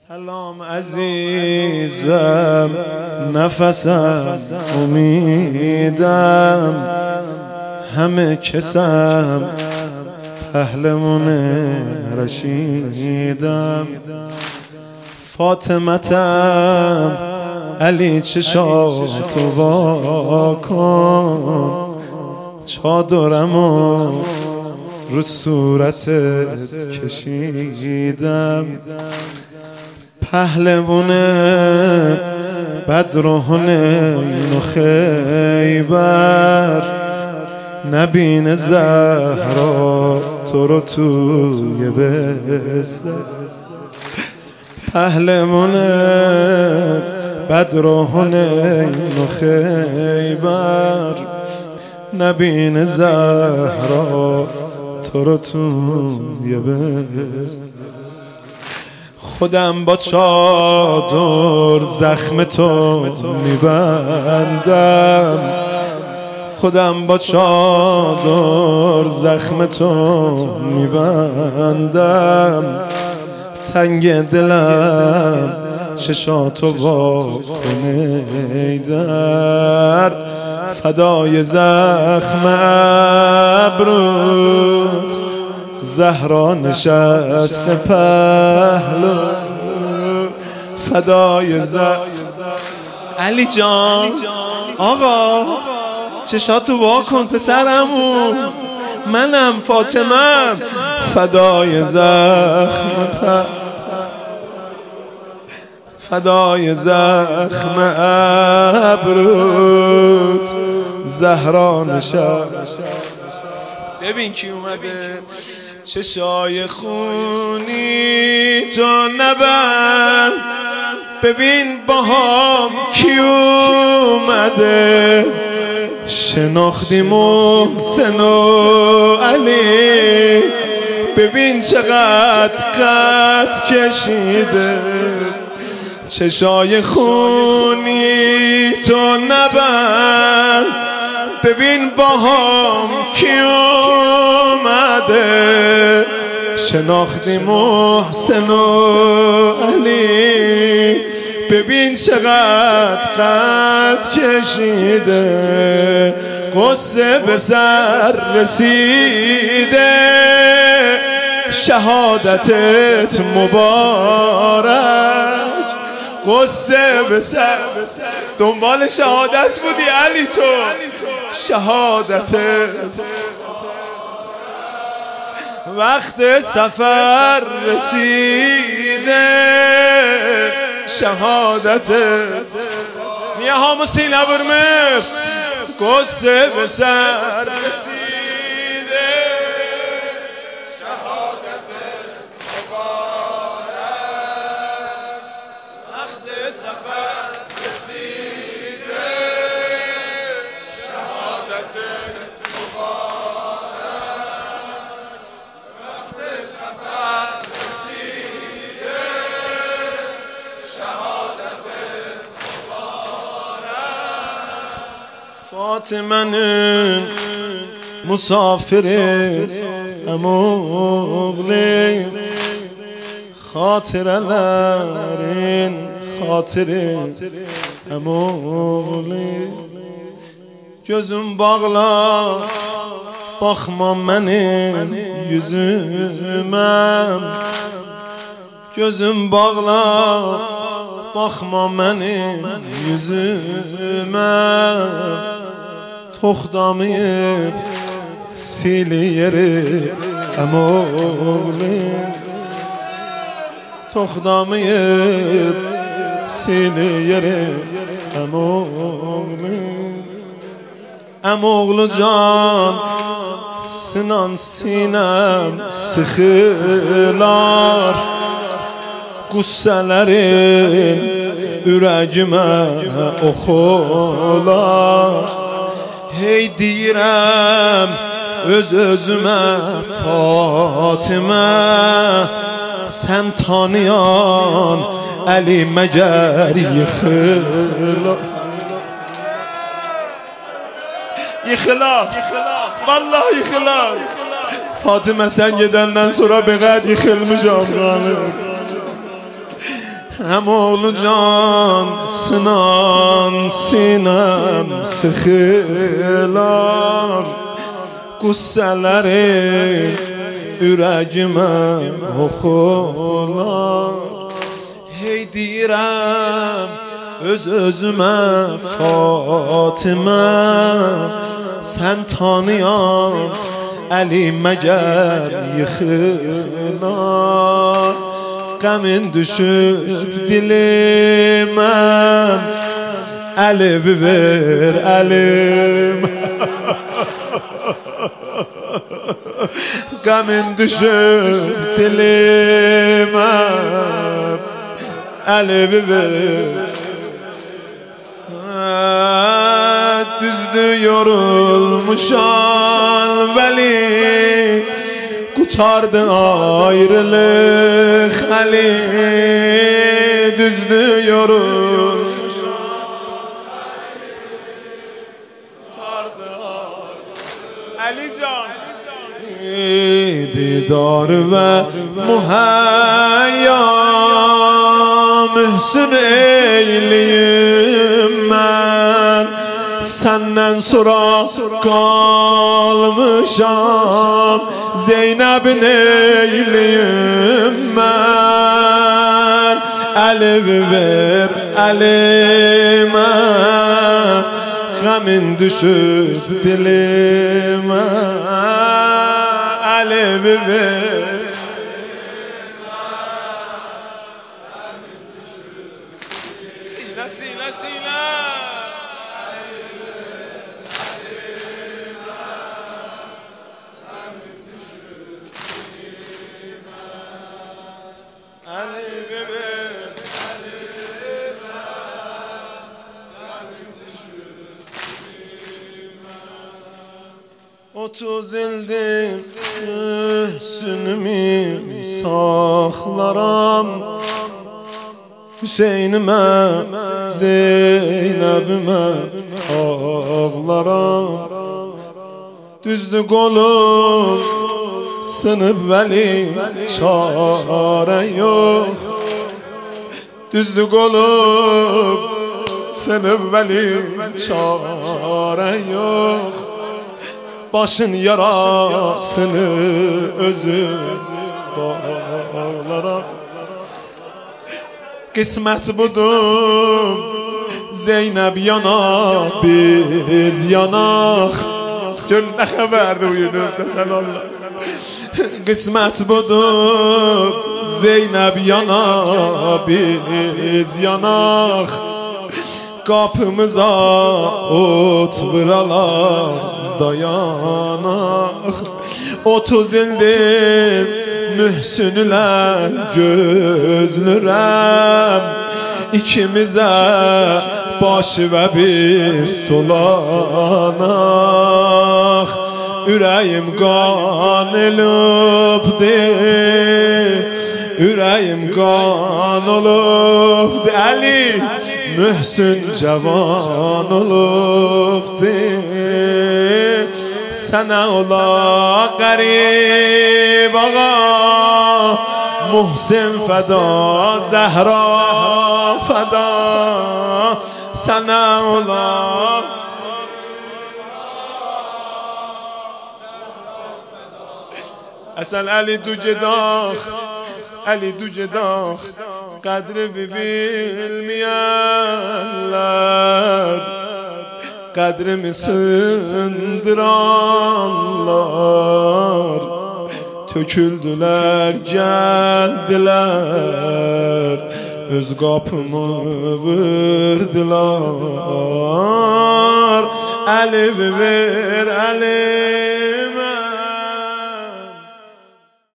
سلام عزیزم، نفسم امیدم، همه کسم پهلوان رشیدم. فاطمتم علی چشاتو وا کن، چادرمو رو صورتت کشیدم. پهلوان بدر و حنین و خیبر، نبین زهرا تو رو توی بستر. پهلوان بدر و حنین و خیبر، نبین زهرا تو رو توی بستر. خودم با چادر زخم تو میبندم، خودم با چادر زخم تو میبندم. تنگ دلم چشاتو وا کن ای در، فدای زخم ابروت زهرا نشسته پهلو، فدای علی جان. آقا چشاتو وا کن پسرمون، منم فاطمه، فدای زخم فدای زخم ابروت زهرا نشسته. ببین کی اومده، چشای خونی تو نبند، ببین باهام کی اومده. شناختی محسن و علی، ببین چقدر قد کشیده. چشای خونی تو نبند، ببین باهام کی اومده. شناختی محسن و علی، ببین چقدر قد کشیده. قصه به سر رسیده، شهادتت مبارک. قصه به سر، دنبال شهادت بودی علی تو، شهادتت وقت سفر رسیده. شهادتت نیه هموسی نبرمر. قصه به سر رسیده، شهادتت مبارک. وقت سفر رسیده، شهادتت مبارک. وقت سفر رسیده، شهادتت مبارک. فاطمه مسافر اموغلی، خاطر لرین خاطر اموغلی. gözüm bağla bakma benim yüzüme. Gözüm bağla bakma benim yüzüme. Toxtamayıb siliyeri əmoğlim. Toxtamayıb siliyeri əmoğlim. Əmoğlu can sinan sinem sıxılar. Qüssələrin ürəyimə oxular. Hey deyirəm öz-özümə Fatimə, sən tanıyan Əli məgər yıxılar. Yıxılar, vallahi yıxılar. Fatimə sən gedəndən sonra bəqəd yıxılmışam. هم oğlu cansınan sinem sıkılar Qüssələri ürəyimə oxular Hey deyirəm öz-özümə Fatimə Sən tanıyan Əli məgər yıxılar Qəmin düşüb dilimə Əlivi ver əlim Qəmin düşüb dilimə Əlivi ver Düzdü yorulmuşan vəli Qutardı ayrılıq Ali Düzdü yorulmuşan Qutardı Ali can Didar ve muhayya Mühsün eyliyim mən Səndən sonra qalmışam Zeynəbin eyliyim mən Əlivi ver əlimə Qəmin düşüb dilimə Əlivi ver Silə, silə, silə Otuz ildir hüsnümü saxlaram Hüseynimə, Zeynəbimə ağlaram Düzdü qolum sınıb vəli çarə yox Düzdü qolum sınıb vəli çarə yox Başın yarasını özüm bağlaram Qismət budur Zeynəb yana biz yanaq Gör nə xəbərdir bu günündə sən Allah Qismət budur Zeynəb yana biz yanaq Qapımıza ot vıralar dayanaq 30 ildir mühsünlər gözlürəm İkimizə baş və bir dolanaq Ürəyim qan olubdur Ürəyim qan olubdur Əli Mühsün cavan olubdur Sənə ola qərib ağa Muhsin fəda Zəhra fəda Sənə ola Əsən Əli du gedax Əli du gedax Qədri bilməyənlər Qədrimi sındıranlar Töküldülər, gəldilər Öz qapımı vırdılar Əlivi ver, Əli